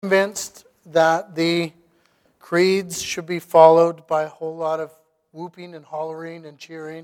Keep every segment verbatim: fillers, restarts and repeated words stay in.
Convinced that the creeds should be followed by a whole lot of whooping and hollering and cheering.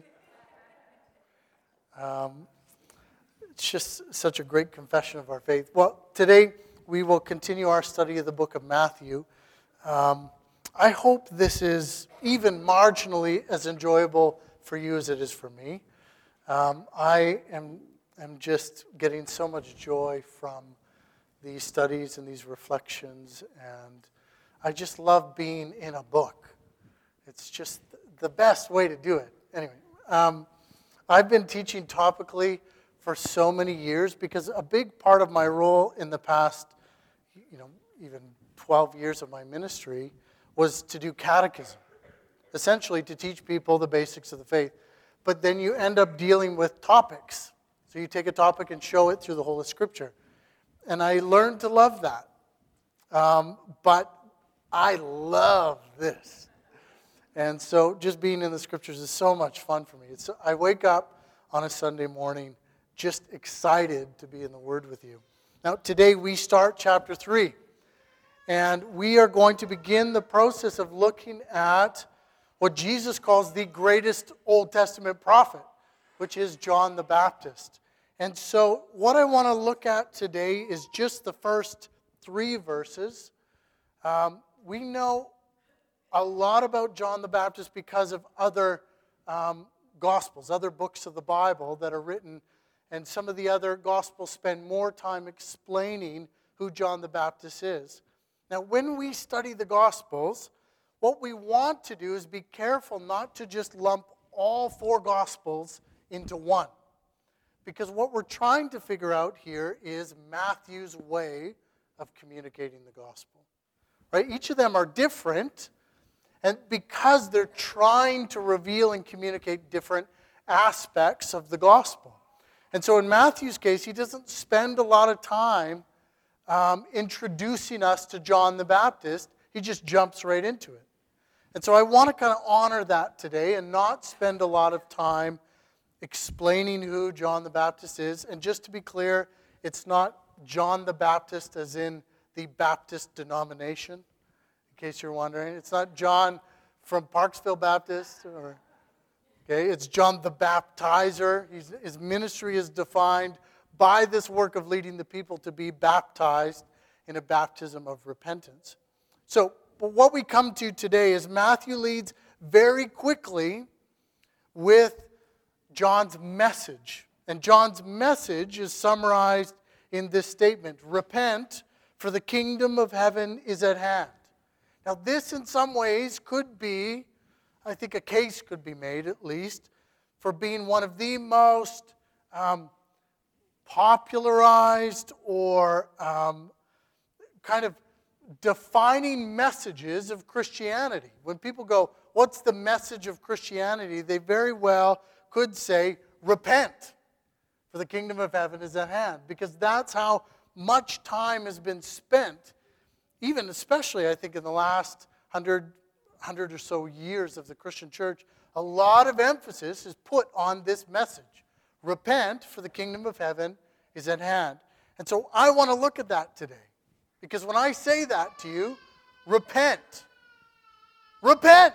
Um, it's just such a great confession of our faith. Well, today we will continue our study of the book of Matthew. Um, I hope this is even marginally as enjoyable for you as it is for me. Um, I am, am just getting so much joy from these studies and these reflections, and I just love being in a book. It's just the best way to do it. Anyway, um, I've been teaching topically for so many years because a big part of my role in the past, you know, even twelve years of my ministry was to do catechism, essentially to teach people the basics of the faith. But then you end up dealing with topics. So you take a topic and show it through the whole of Scripture. And I learned to love that. Um, but I love this. And so just being in the Scriptures is so much fun for me. It's, I wake up on a Sunday morning just excited to be in the Word with you. Now, today we start chapter three. And we are going to begin the process of looking at what Jesus calls the greatest Old Testament prophet, which is John the Baptist. And so what I want to look at today is just the first three verses. Um, we know a lot about John the Baptist because of other um, Gospels, other books of the Bible that are written, and some of the other Gospels spend more time explaining who John the Baptist is. Now, when we study the Gospels, what we want to do is be careful not to just lump all four Gospels into one. Because what we're trying to figure out here is Matthew's way of communicating the gospel. Right? Each of them are different, and because they're trying to reveal and communicate different aspects of the gospel. And so in Matthew's case, he doesn't spend a lot of time um, introducing us to John the Baptist. He just jumps right into it. And so I want to kind of honor that today and not spend a lot of time explaining who John the Baptist is. And just to be clear, it's not John the Baptist as in the Baptist denomination, in case you're wondering. It's not John from Parksville Baptist. Or, okay, it's John the Baptizer. He's, his ministry is defined by this work of leading the people to be baptized in a baptism of repentance. So, but what we come to today is Matthew leads very quickly with John's message. And John's message is summarized in this statement: repent, for the kingdom of heaven is at hand. Now this in some ways could be, I think a case could be made at least, for being one of the most um, popularized or um, kind of defining messages of Christianity. When people go, what's the message of Christianity? They very well could say, repent, for the kingdom of heaven is at hand. Because that's how much time has been spent, even especially, I think, in the last hundred, hundred or so years of the Christian church. A lot of emphasis is put on this message. Repent, for the kingdom of heaven is at hand. And so I want to look at that today. Because when I say that to you, repent. Repent.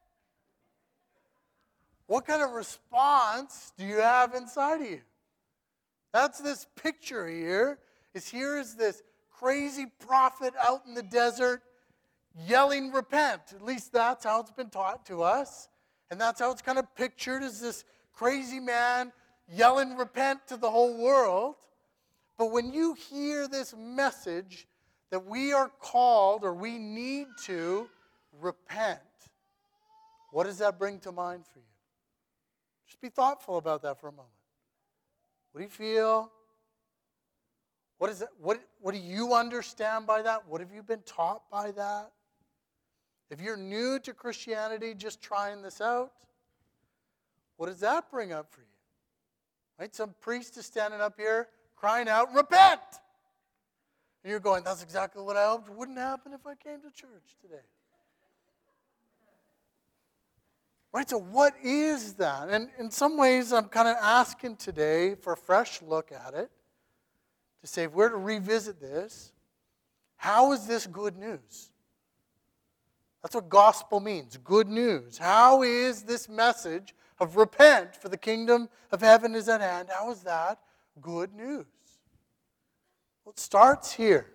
What kind of response do you have inside of you? That's this picture here. Is here is this crazy prophet out in the desert yelling, repent. At least that's how it's been taught to us. And that's how it's kind of pictured, as this crazy man yelling, repent, to the whole world. But when you hear this message that we are called, or we need to repent, what does that bring to mind for you? Just be thoughtful about that for a moment. What do you feel? What is it? What, what do you understand by that? What have you been taught by that? If you're new to Christianity, just trying this out, what does that bring up for you? Right? Some priest is standing up here crying out, repent! And you're going, that's exactly what I hoped wouldn't happen if I came to church today. Right, so what is that? And in some ways, I'm kind of asking today for a fresh look at it, to say if we're to revisit this, How is this good news? That's what gospel means, good news. How is this message of repent, for the kingdom of heaven is at hand? How is that good news? Well, it starts here.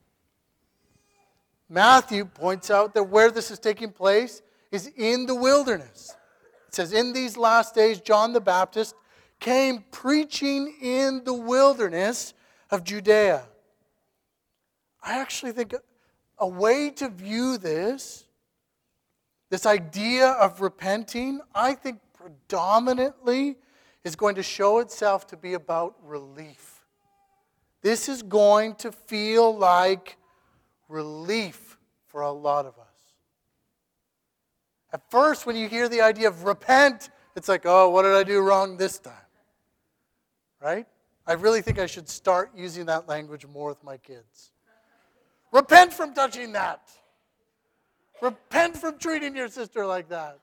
Matthew points out that where this is taking place is in the wilderness. It says, in these last days, John the Baptist came preaching in the wilderness of Judea. I actually think a way to view this, this idea of repenting, I think predominantly is going to show itself to be about relief. This is going to feel like relief for a lot of us. At first, when you hear the idea of repent, it's like, oh, what did I do wrong this time? Right? I really think I should start using that language more with my kids. Repent from touching that. Repent from treating your sister like that.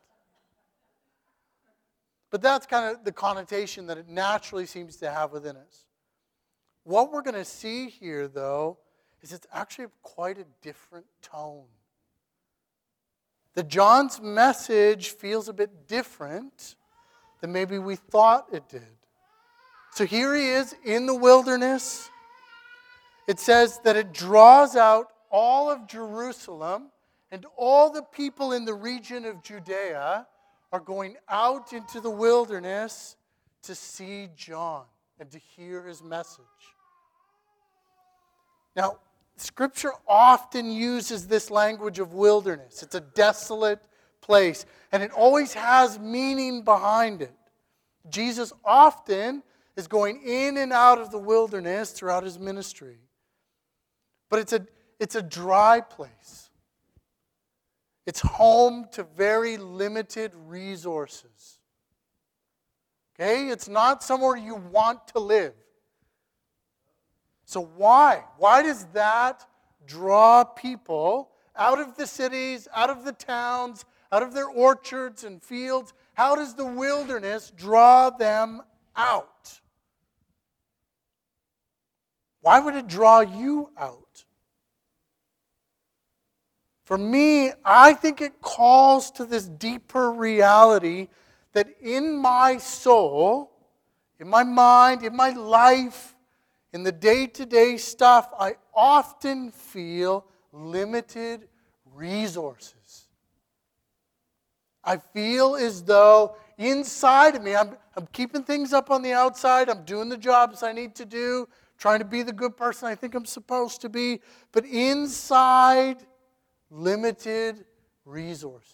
But that's kind of the connotation that it naturally seems to have within us. What we're going to see here, though, is it's actually quite a different tone. That John's message feels a bit different than maybe we thought it did. So here he is in the wilderness. It says that it draws out all of Jerusalem, and all the people in the region of Judea are going out into the wilderness to see John and to hear his message. Now, Scripture often uses this language of wilderness. It's a desolate place, and it always has meaning behind it. Jesus often is going in and out of the wilderness throughout his ministry. But it's a, it's a dry place. It's home to very limited resources. Okay? It's not somewhere you want to live. So why? Why does that draw people out of the cities, out of the towns, out of their orchards and fields? How does the wilderness draw them out? Why would it draw you out? For me, I think it calls to this deeper reality that in my soul, in my mind, in my life, in the day-to-day stuff, I often feel limited resources. I feel as though inside of me, I'm, I'm keeping things up on the outside, I'm doing the jobs I need to do, trying to be the good person I think I'm supposed to be, but inside, limited resources.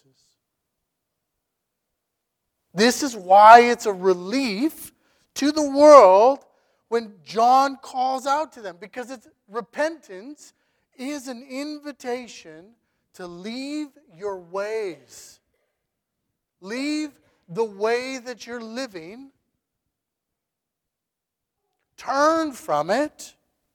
This is why it's a relief to the world when John calls out to them, because it's repentance is an invitation to leave your ways. Leave the way that you're living. Turn from it.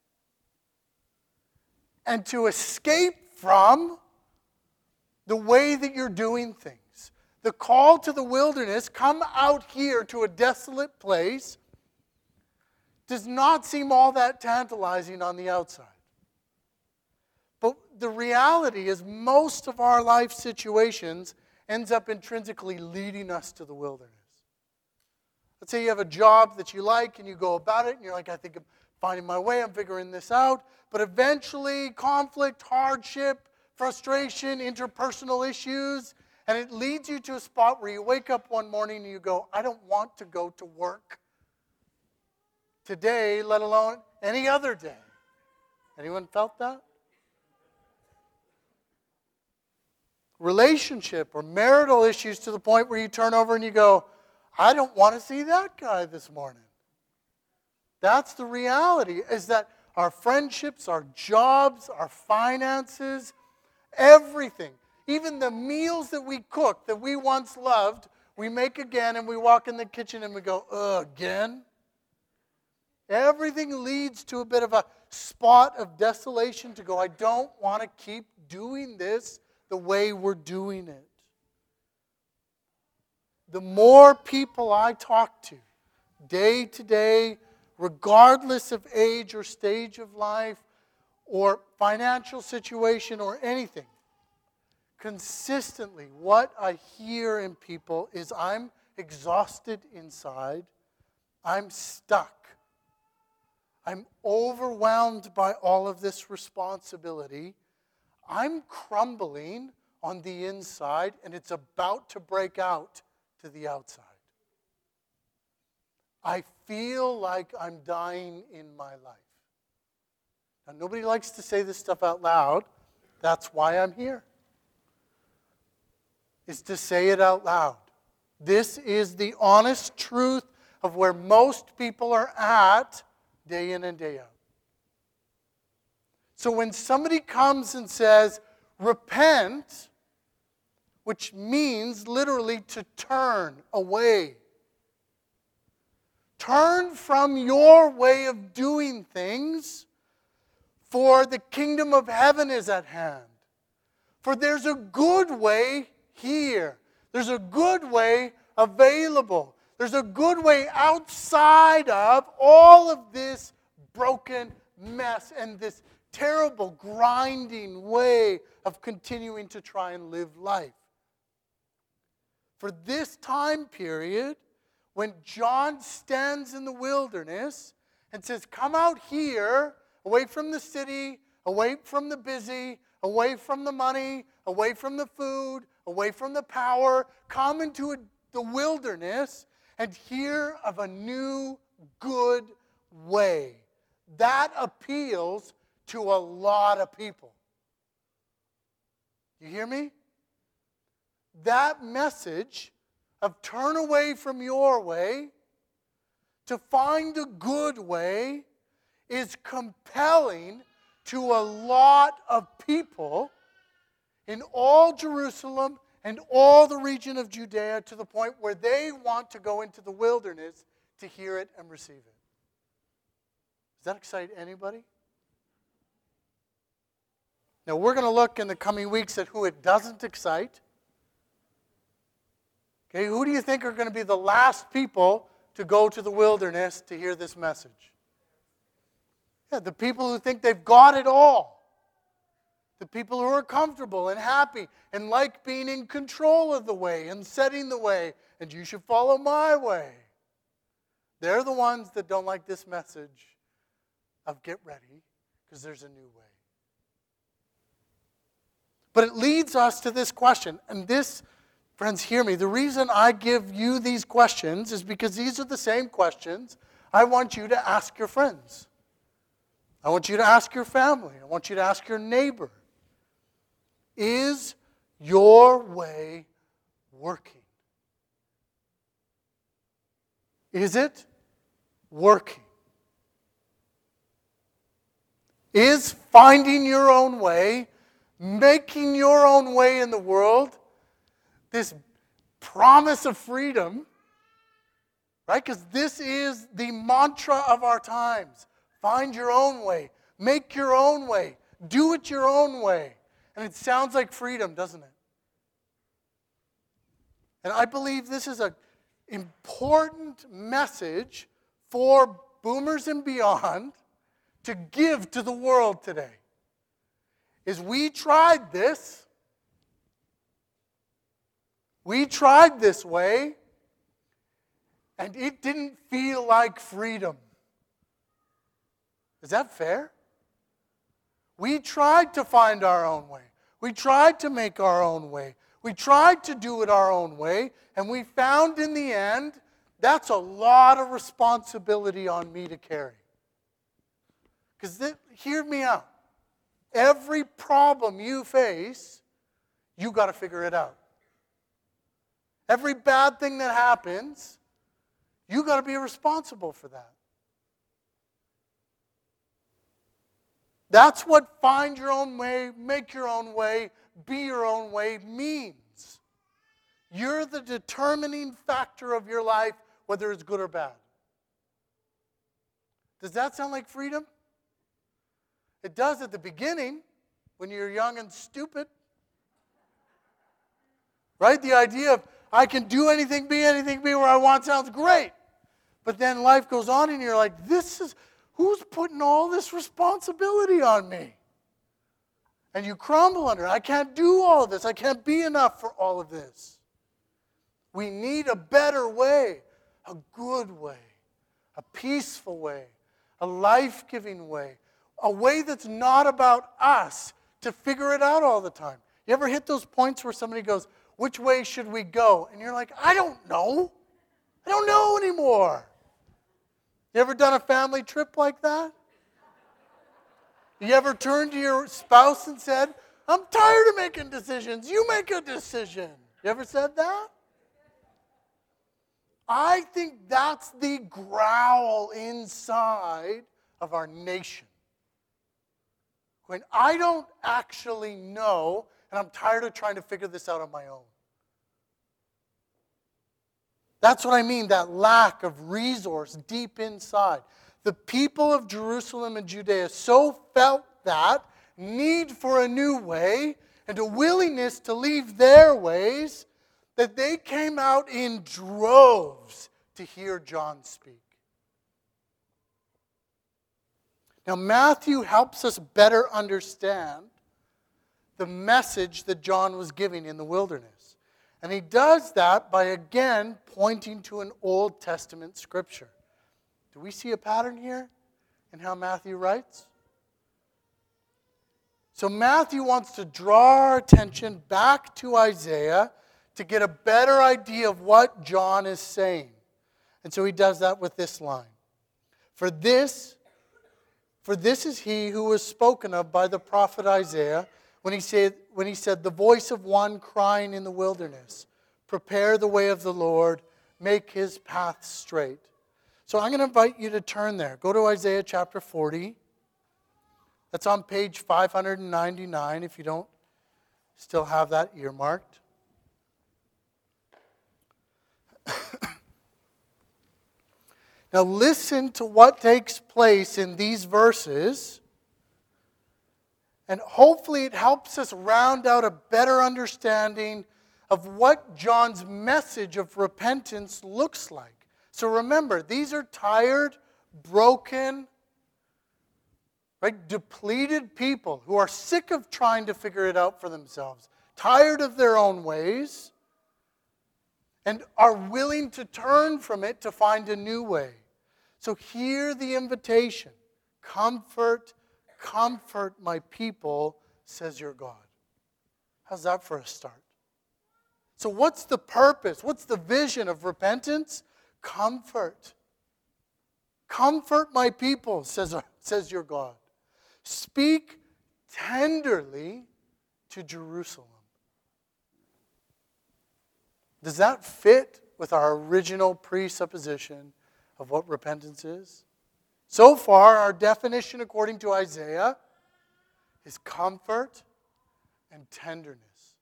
And to escape from the way that you're doing things. The call to the wilderness, come out here to a desolate place, does not seem all that tantalizing on the outside. But the reality is most of our life situations ends up intrinsically leading us to the wilderness. Let's say you have a job that you like and you go about it and you're like, I think I'm finding my way, I'm figuring this out. But eventually conflict, hardship, frustration, interpersonal issues, and it leads you to a spot where you wake up one morning and you go, I don't want to go to work today, let alone any other day. Anyone felt that? Relationship or marital issues to the point where you turn over and you go, I don't want to see that guy this morning. That's the reality, is that our friendships, our jobs, our finances, everything, even the meals that we cook that we once loved, we make again and we walk in the kitchen and we go, ugh, again? Everything leads to a bit of a spot of desolation to go, I don't want to keep doing this the way we're doing it. The more people I talk to, day to day, regardless of age or stage of life, or financial situation or anything, consistently what I hear in people is I'm exhausted inside, I'm stuck, I'm overwhelmed by all of this responsibility, I'm crumbling on the inside, and it's about to break out to the outside. I feel like I'm dying in my life. Now, nobody likes to say this stuff out loud. That's why I'm here, is to say it out loud. This is the honest truth of where most people are at day in and day out. So when somebody comes and says, repent, which means literally to turn away. Turn from your way of doing things, for the kingdom of heaven is at hand. For there's a good way here. There's a good way available. There's a good way outside of all of this broken mess and this terrible grinding way of continuing to try and live life. For this time period, when John stands in the wilderness and says, come out here, away from the city, away from the busy, away from the money, away from the food, away from the power, come into a, the wilderness and hear of a new, good way. That appeals to a lot of people. You hear me? That message of turn away from your way to find a good way is compelling to a lot of people in all Jerusalem and all the region of Judea, to the point where they want to go into the wilderness to hear it and receive it. Does that excite anybody? Now, we're going to look in the coming weeks at who it doesn't excite. Okay, who do you think are going to be the last people to go to the wilderness to hear this message? Yeah, the people who think they've got it all. The people who are comfortable and happy and like being in control of the way and setting the way, and you should follow my way. They're the ones that don't like this message of get ready, because there's a new way. But it leads us to this question, and this, friends, hear me. The reason I give you these questions is because these are the same questions I want you to ask your friends. I want you to ask your family. I want you to ask your neighbor. Is your way working? Is it working? Is finding your own way, making your own way in the world, this promise of freedom, right? Because this is the mantra of our times. Find your own way. Make your own way. Do it your own way. And it sounds like freedom, doesn't it? And I believe this is an important message for boomers and beyond to give to the world today. Is we tried this. We tried this way, and it didn't feel like freedom. Is that fair? We tried to find our own way. We tried to make our own way. We tried to do it our own way, and we found in the end that's a lot of responsibility on me to carry. Because hear me out. Every problem you face, you got to figure it out. Every bad thing that happens, you got to be responsible for that. That's what find your own way, make your own way, be your own way means. You're the determining factor of your life, whether it's good or bad. Does that sound like freedom? It does at the beginning, when you're young and stupid. Right? The idea of, I can do anything, be anything, be where I want sounds great. But then life goes on and you're like, this is, who's putting all this responsibility on me? And you crumble under it. I can't do all of this. I can't be enough for all of this. We need a better way, a good way, a peaceful way, a life-giving way, a way that's not about us to figure it out all the time. You ever hit those points where somebody goes, which way should we go? And you're like, I don't know. I don't know anymore. You ever done a family trip like that? You ever turned to your spouse and said, I'm tired of making decisions. You make a decision. You ever said that? I think that's the growl inside of our nation. When I don't actually know, and I'm tired of trying to figure this out on my own. That's what I mean, that lack of resource deep inside. The people of Jerusalem and Judea so felt that need for a new way and a willingness to leave their ways that they came out in droves to hear John speak. Now, Matthew helps us better understand the message that John was giving in the wilderness. And he does that by, again, pointing to an Old Testament scripture. Do we see a pattern here in how Matthew writes? So Matthew wants to draw our attention back to Isaiah to get a better idea of what John is saying. And so he does that with this line. For this, for this is he who was spoken of by the prophet Isaiah when he said, when he said, the voice of one crying in the wilderness, prepare the way of the Lord, make his path straight. So I'm going to invite you to turn there. Go to Isaiah chapter forty. That's on page five ninety-nine if you don't still have that earmarked. Now listen to what takes place in these verses, and hopefully it helps us round out a better understanding of what John's message of repentance looks like. So remember, these are tired, broken, right, depleted people who are sick of trying to figure it out for themselves, tired of their own ways, and are willing to turn from it to find a new way. So hear the invitation. Comfort, comfort my people, says your God. How's that for a start? So what's the purpose? What's the vision of repentance? Comfort. Comfort my people, says, says your God. Speak tenderly to Jerusalem. Does that fit with our original presupposition of what repentance is? So far, our definition according to Isaiah is comfort and tenderness.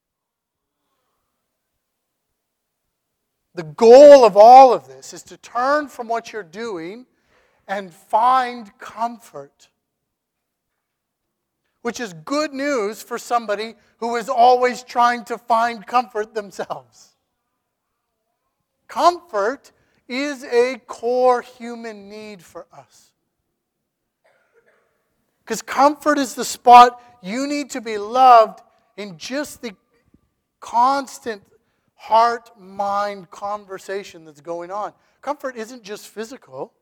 The goal of all of this is to turn from what you're doing and find comfort, which is good news for somebody who is always trying to find comfort themselves. Comfort is a core human need for us. Because comfort is the spot you need to be loved in just the constant heart-mind conversation that's going on. Comfort isn't just physical.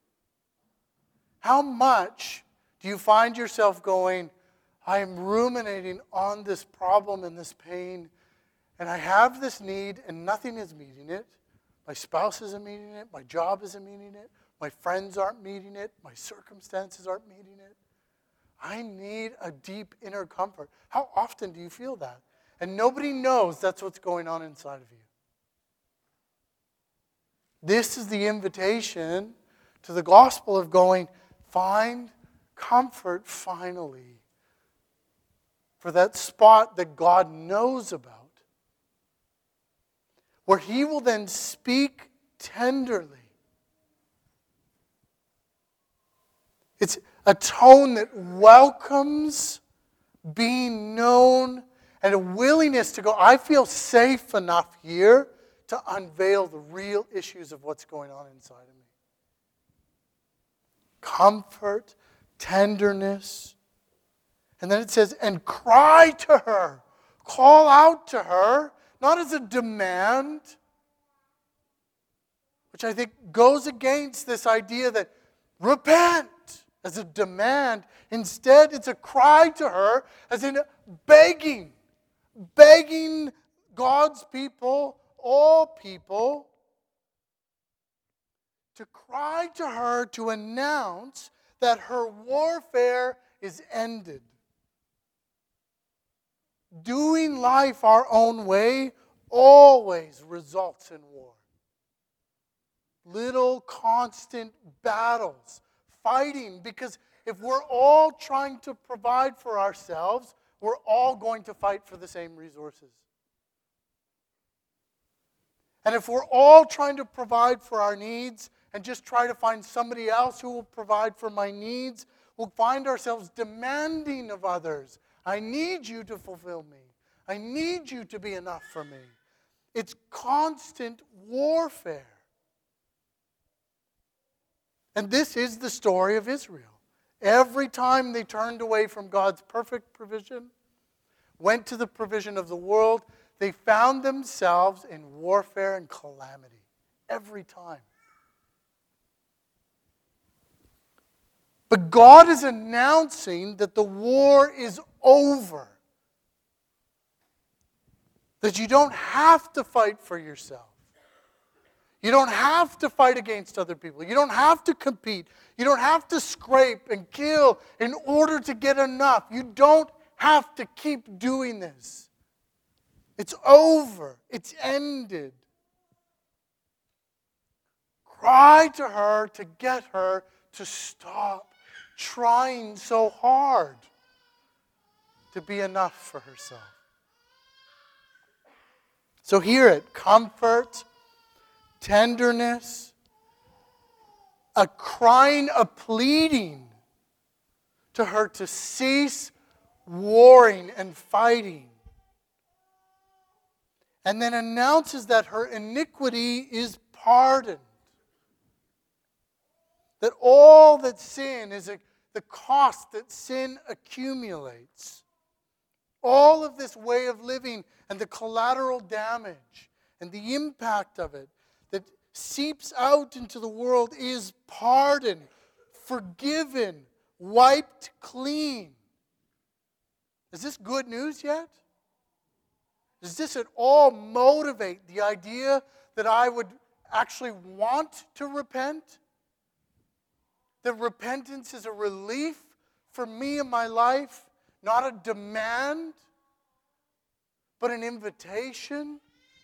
How much do you find yourself going, I am ruminating on this problem and this pain, and I have this need and nothing is meeting it. My spouse isn't meeting it. My job isn't meeting it. My friends aren't meeting it. My circumstances aren't meeting it. I need a deep inner comfort. How often do you feel that? And nobody knows that's what's going on inside of you. This is the invitation to the gospel of going, find comfort finally for that spot that God knows about, where he will then speak tenderly. It's a tone that welcomes being known and a willingness to go, I feel safe enough here to unveil the real issues of what's going on inside of me. comfort, tenderness. And then it says, and cry to her. Call out to her, not as a demand, which I think goes against this idea that repent as a demand. Instead, it's a cry to her as in begging, begging God's people, all people, to cry to her to announce that her warfare is ended. Doing life our own way always results in war. Little constant battles, fighting, because if we're all trying to provide for ourselves, we're all going to fight for the same resources. And if we're all trying to provide for our needs and just try to find somebody else who will provide for my needs, we'll find ourselves demanding of others. I need you to fulfill me. I need you to be enough for me. It's constant warfare. And this is the story of Israel. Every time they turned away from God's perfect provision, went to the provision of the world, they found themselves in warfare and calamity. Every time. But God is announcing that the war is over. That you don't have to fight for yourself. You don't have to fight against other people. You don't have to compete. You don't have to scrape and kill in order to get enough. You don't have to keep doing this. It's over. It's ended. Cry to her to get her to stop trying so hard to be enough for herself. So hear it. Comfort, tenderness, a crying, a pleading to her to cease warring and fighting. And then announces that her iniquity is pardoned. That all that sin is a, the cost that sin accumulates. All of this way of living and the collateral damage and the impact of it that seeps out into the world is pardoned, forgiven, wiped clean. Is this good news yet? Does this at all motivate the idea that I would actually want to repent? That repentance is a relief for me in my life, not a demand, but an invitation?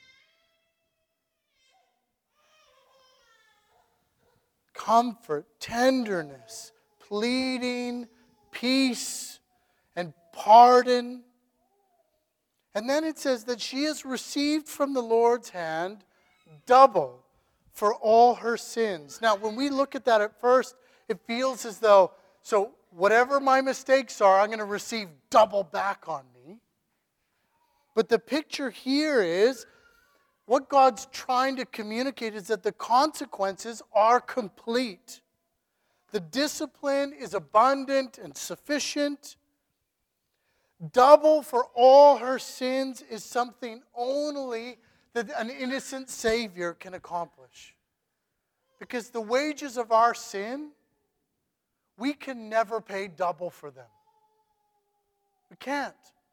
Comfort, tenderness, pleading, peace, and pardon. And then it says that she has received from the Lord's hand double for all her sins. Now, when we look at that at first, it feels as though, so whatever my mistakes are, I'm going to receive double back on me. But the picture here is, what God's trying to communicate is that the consequences are complete. The discipline is abundant and sufficient. Double for all her sins is something only that an innocent Savior can accomplish. Because the wages of our sin, we can never pay double for them. We can't.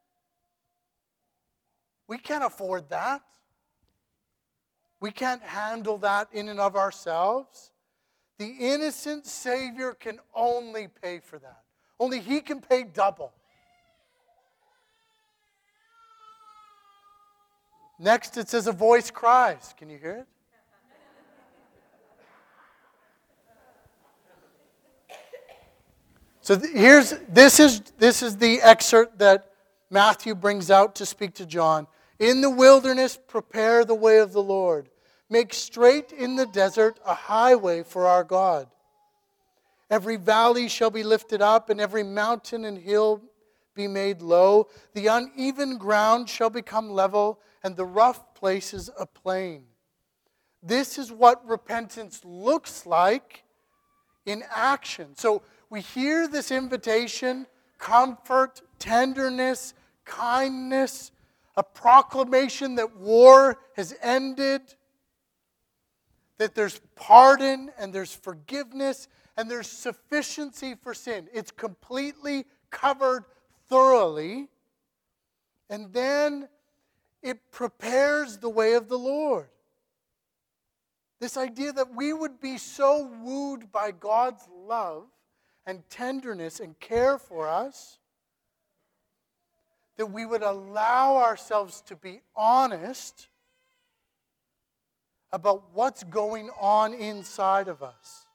We can't afford that. We can't handle that in and of ourselves. The innocent Savior can only pay for that. Only He can pay double. Next, it says a voice cries. Can you hear it? So th- here's this is this is the excerpt that Matthew brings out to speak to John. In the wilderness, prepare the way of the Lord. Make straight in the desert a highway for our God. Every valley shall be lifted up, and every mountain and hill be made low. The uneven ground shall become level, and the rough places a plain. This is what repentance looks like in action. So we hear this invitation, comfort, tenderness, kindness, a proclamation that war has ended, that there's pardon and there's forgiveness and there's sufficiency for sin. It's completely covered thoroughly. And then it prepares the way of the Lord. This idea that we would be so wooed by God's love and tenderness and care for us that we would allow ourselves to be honest about what's going on inside of us.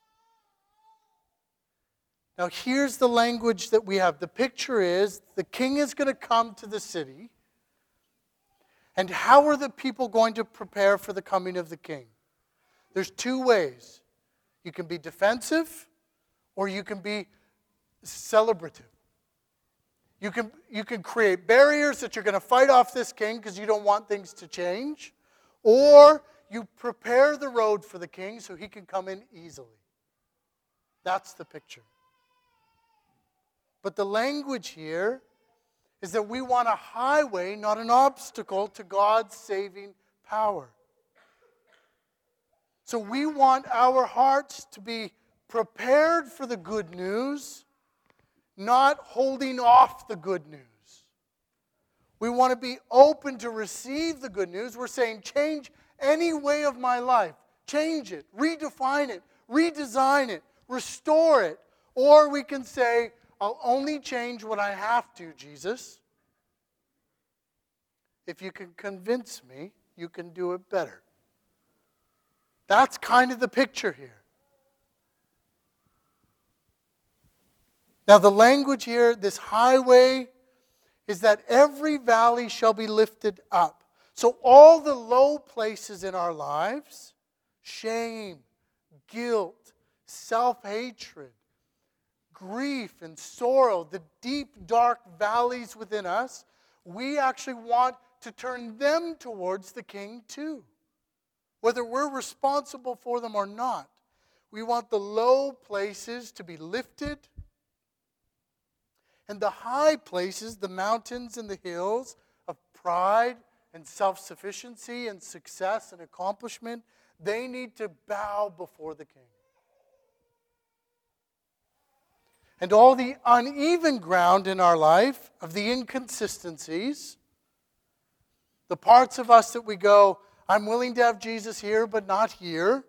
Now, here's the language that we have. The picture is the king is going to come to the city. And how are the people going to prepare for the coming of the king? There's two ways. You can be defensive or you can be celebrative. You can, you can create barriers that you're going to fight off this king because you don't want things to change. Or you prepare the road for the king so he can come in easily. That's the picture. But the language here is that we want a highway, not an obstacle to God's saving power. So we want our hearts to be prepared for the good news, not holding off the good news. We want to be open to receive the good news. We're saying, change any way of my life. Change it, redefine it, redesign it, restore it. Or we can say, I'll only change what I have to, Jesus. If you can convince me, you can do it better. That's kind of the picture here. Now the language here, this highway, is that every valley shall be lifted up. So all the low places in our lives, shame, guilt, self-hatred, grief and sorrow, the deep, dark valleys within us, we actually want to turn them towards the king too. Whether we're responsible for them or not. We want the low places to be lifted. And the high places, the mountains and the hills of pride and self-sufficiency and success and accomplishment, they need to bow before the king. And all the uneven ground in our life of the inconsistencies, the parts of us that we go, I'm willing to have Jesus here, but not here.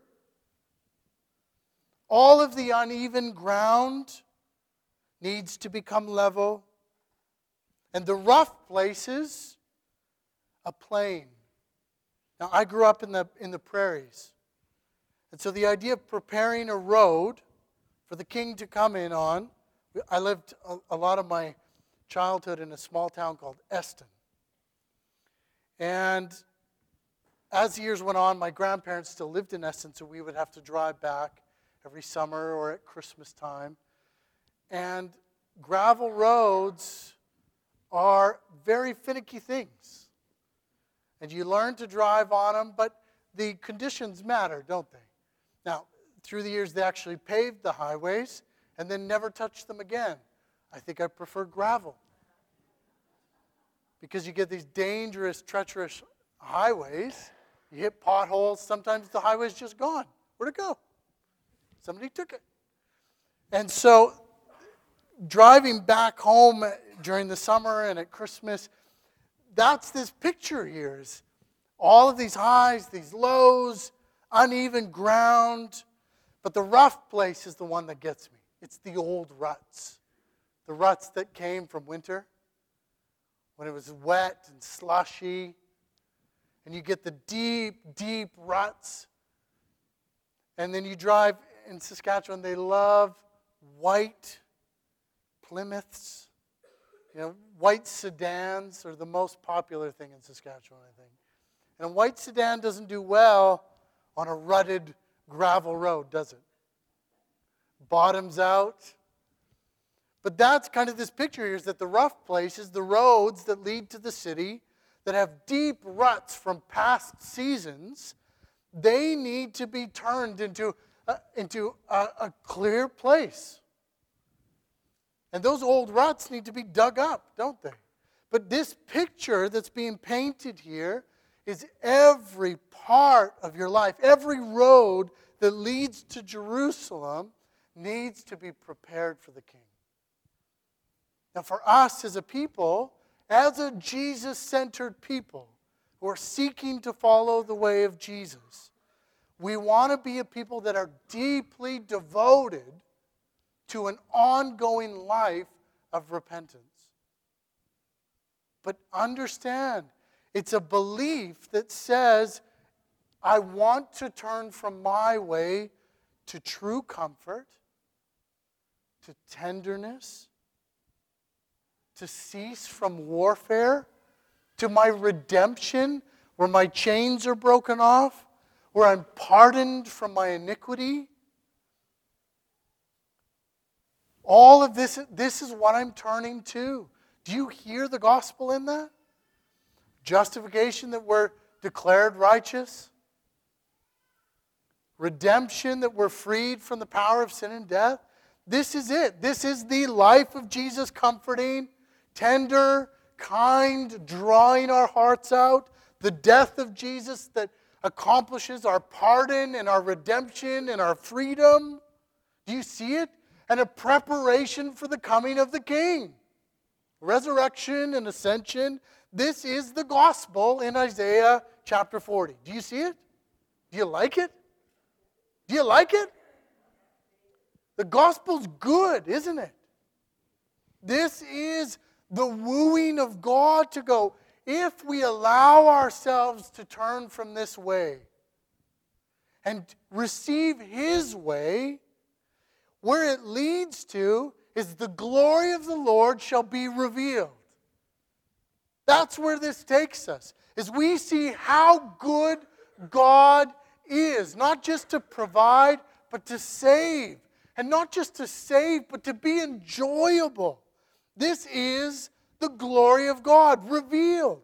All of the uneven ground needs to become level. And the rough places, a plain. Now, I grew up in the, in the prairies. And so the idea of preparing a road for the king to come in on, I lived a, a lot of my childhood in a small town called Eston. And as the years went on, my grandparents still lived in Eston, so we would have to drive back every summer or at Christmas time. And gravel roads are very finicky things. And you learn to drive on them, but the conditions matter, don't they? Now, through the years, they actually paved the highways and then never touched them again. I think I prefer gravel. Because you get these dangerous, treacherous highways. You hit potholes. Sometimes the highway's just gone. Where'd it go? Somebody took it. And so driving back home during the summer and at Christmas, that's this picture here. Is all of these highs, these lows, uneven ground. But the rough place is the one that gets me. It's the old ruts. The ruts that came from winter when it was wet and slushy. And you get the deep, deep ruts. And then you drive in Saskatchewan, they love white Plymouths. You know, white sedans are the most popular thing in Saskatchewan, I think. And a white sedan doesn't do well on a rutted gravel road, does it? Bottoms out. But that's kind of this picture here, is that the rough places, the roads that lead to the city, that have deep ruts from past seasons, they need to be turned into uh, into a, a clear place. And those old ruts need to be dug up, don't they? But this picture that's being painted here is every part of your life. Every road that leads to Jerusalem needs to be prepared for the King. Now for us as a people, as a Jesus-centered people who are seeking to follow the way of Jesus, we want to be a people that are deeply devoted to an ongoing life of repentance. But understand, it's a belief that says, I want to turn from my way to true comfort, to tenderness, to cease from warfare, to my redemption, where my chains are broken off, where I'm pardoned from my iniquity. All of this, this is what I'm turning to. Do you hear the gospel in that? Justification, that we're declared righteous. Redemption, that we're freed from the power of sin and death. This is it. This is the life of Jesus, comforting, tender, kind, drawing our hearts out. The death of Jesus that accomplishes our pardon and our redemption and our freedom. Do you see it? And a preparation for the coming of the King. Resurrection and ascension. This is the gospel in Isaiah chapter forty. Do you see it? Do you like it? Do you like it? The gospel's good, isn't it? This is the wooing of God to go, if we allow ourselves to turn from this way and receive His way, where it leads to is the glory of the Lord shall be revealed. That's where this takes us, is we see how good God is, not just to provide, but to save. And not just to save, but to be enjoyable. This is the glory of God revealed.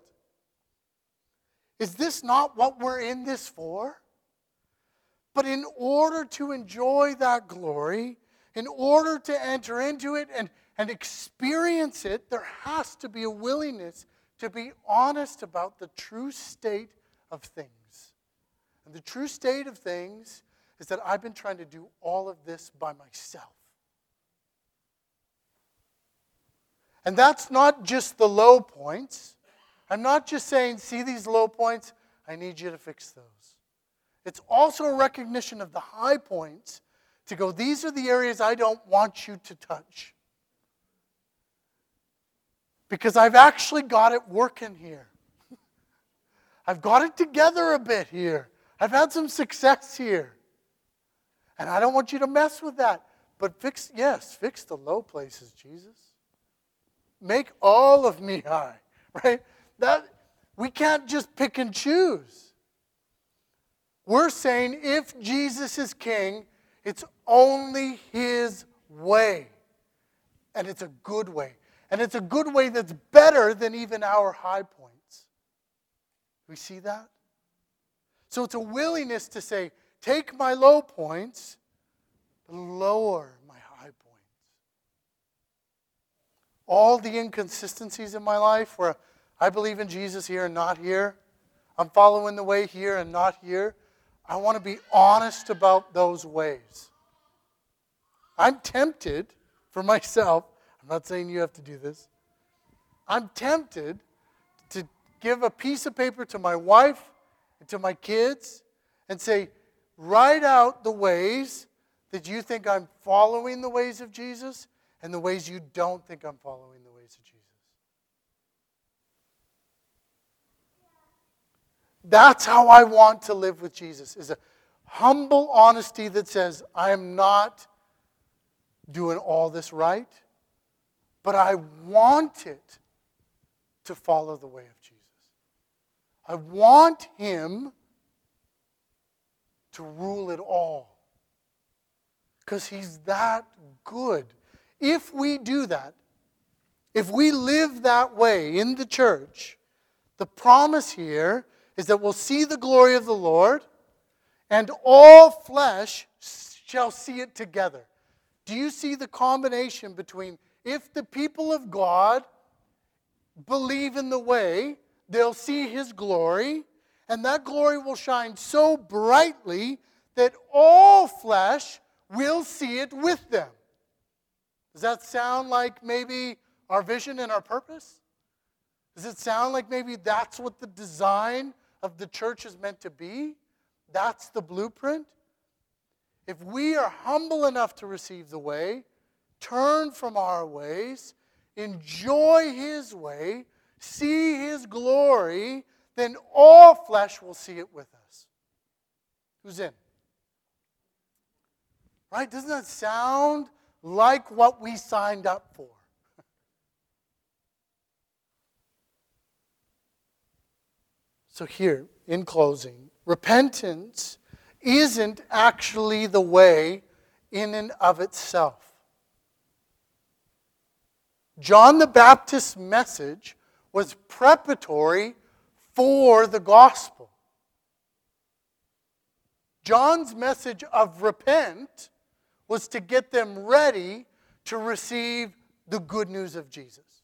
Is this not what we're in this for? But in order to enjoy that glory, in order to enter into it and, and experience it, there has to be a willingness to be honest about the true state of things. And the true state of things is that I've been trying to do all of this by myself. And that's not just the low points. I'm not just saying, see these low points, I need you to fix those. It's also a recognition of the high points to go, these are the areas I don't want you to touch. Because I've actually got it working here. I've got it together a bit here. I've had some success here. And I don't want you to mess with that. But fix, yes, fix the low places, Jesus. Make all of me high, right? That we can't just pick and choose. We're saying if Jesus is king, it's only His way. And it's a good way. And it's a good way that's better than even our high points. We see that? So it's a willingness to say, take my low points, but lower my high points. All the inconsistencies in my life where I believe in Jesus here and not here, I'm following the way here and not here, I want to be honest about those ways. I'm tempted for myself, I'm not saying you have to do this, I'm tempted to give a piece of paper to my wife and to my kids and say, write out the ways that you think I'm following the ways of Jesus and the ways you don't think I'm following the ways of Jesus. That's how I want to live with Jesus, is a humble honesty that says, I am not doing all this right, but I want it to follow the way of Jesus. I want Him to rule it all. Because He's that good. If we do that, if we live that way in the church, the promise here is that we'll see the glory of the Lord, and all flesh shall see it together. Do you see the combination between if the people of God believe in the way, they'll see his glory, and that glory will shine so brightly that all flesh will see it with them. Does that sound like maybe our vision and our purpose? Does it sound like maybe that's what the design of the church is meant to be? That's the blueprint? If we are humble enough to receive the way, turn from our ways, enjoy his way, see his glory, then all flesh will see it with us. Who's in? Right? Doesn't that sound like what we signed up for? So here, in closing, repentance isn't actually the way in and of itself. John the Baptist's message was preparatory for the gospel. John's message of repent was to get them ready to receive the good news of Jesus.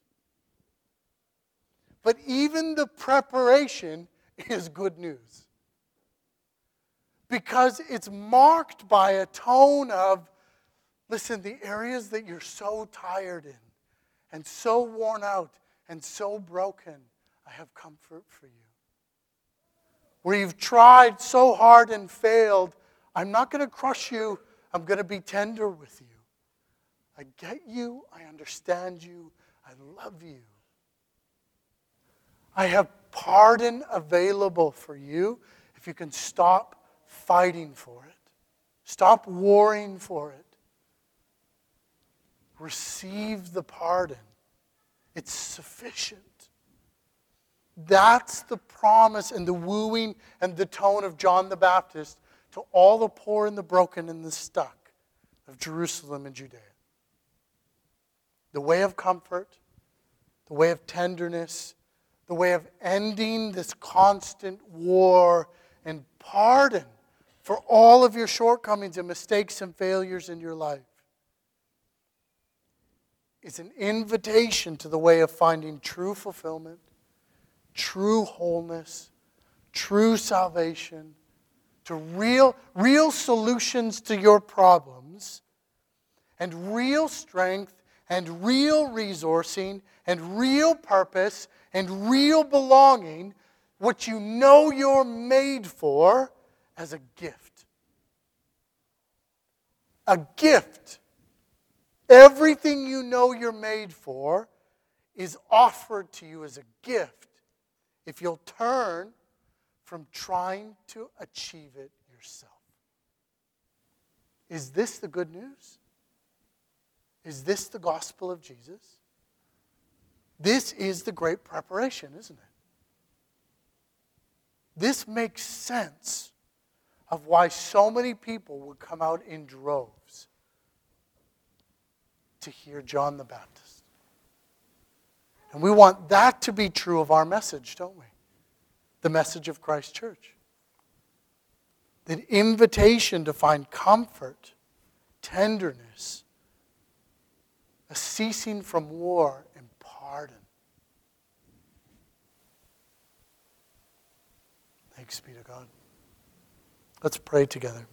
But even the preparation is good news. Because it's marked by a tone of, listen, the areas that you're so tired in, and so worn out, and so broken, I have comfort for you. Where you've tried so hard and failed, I'm not going to crush you, I'm going to be tender with you. I get you, I understand you, I love you. I have pardon available for you if you can stop fighting for it. Stop warring for it. Receive the pardon. It's sufficient. That's the promise and the wooing and the tone of John the Baptist to all the poor and the broken and the stuck of Jerusalem and Judea. The way of comfort, the way of tenderness, the way of ending this constant war and pardon for all of your shortcomings and mistakes and failures in your life. It's an invitation to the way of finding true fulfillment, true wholeness, true salvation, to real, real solutions to your problems, and real strength, and real resourcing, and real purpose, and real belonging, what you know you're made for as a gift. A gift. Everything you know you're made for is offered to you as a gift if you'll turn from trying to achieve it yourself. Is this the good news? Is this the gospel of Jesus? This is the great preparation, isn't it? This makes sense of why so many people would come out in droves to hear John the Baptist. And we want that to be true of our message, don't we? The message of Christ Church. The invitation to find comfort, tenderness, a ceasing from war, and pardon. Thanks be to God. Let's pray together.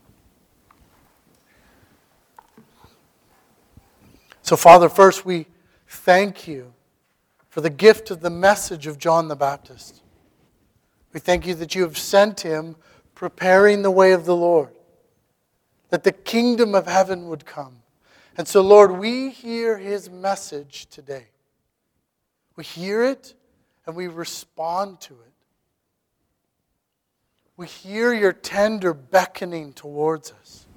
So, Father, first we thank you for the gift of the message of John the Baptist. We thank you that you have sent him preparing the way of the Lord, that the kingdom of heaven would come. And so, Lord, we hear his message today. We hear it and we respond to it. We hear your tender beckoning towards us.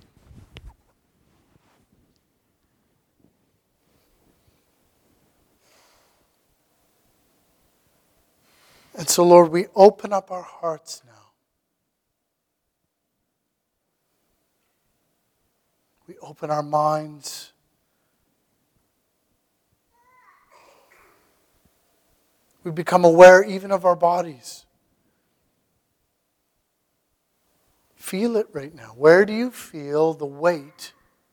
And so, Lord, we open up our hearts now. We open our minds. We become aware even of our bodies. feel it right now? Where do you feel the weight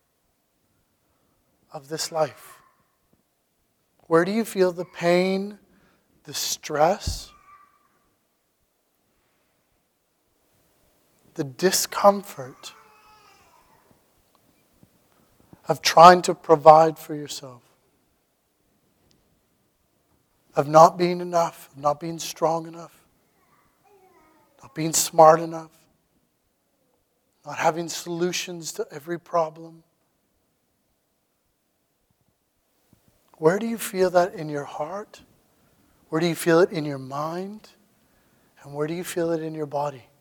of this life? Where do you feel the pain, the stress, the discomfort of trying to provide for yourself? Of not being enough, of not being strong enough, not being smart enough, not having solutions to every problem. Where do you feel that in your heart? Where do you feel it in your mind? And where do you feel it in your body?